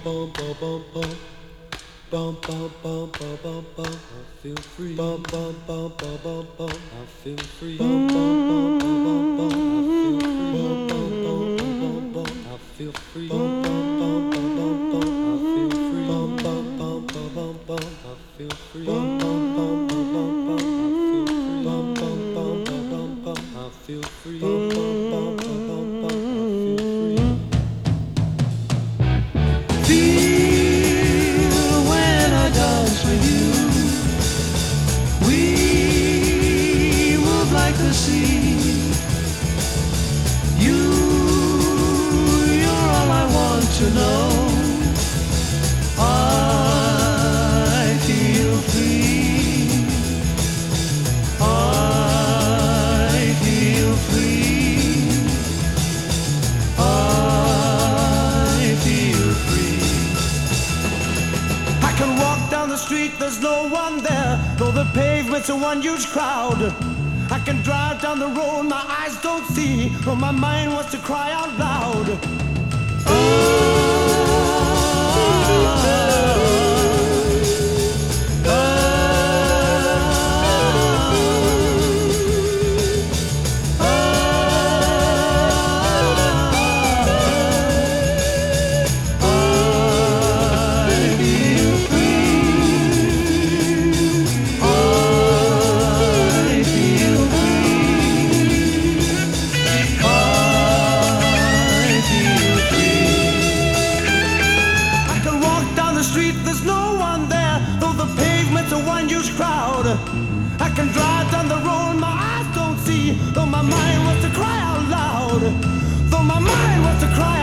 Bum bum bum bum bum bum. I feel free. Bum bum bum bum bum bum. I feel free. Bum bum bum bum bum bum. I feel free. Bum bum bum bum bum. I feel free. Bum bum bum bum bum. I feel free. Bum bum bum bum bum. I feel free. Bum bum bum bum bum. I feel free. Bum bum bum bum bum. I feel free. Feel when I dance with you. We move like the sea. You're all I want to know. I feel free. I feel free. I feel free. I can walk down the street, there's no one there, though the pavement's a one huge crowd. I can drive down the road, my eyes don't see, though my mind wants to cry out loud. There's no one there, though the pavement's a one huge crowd. I can drive down the road, my eyes don't see, though my mind wants to cry out loud. Though my mind wants to cry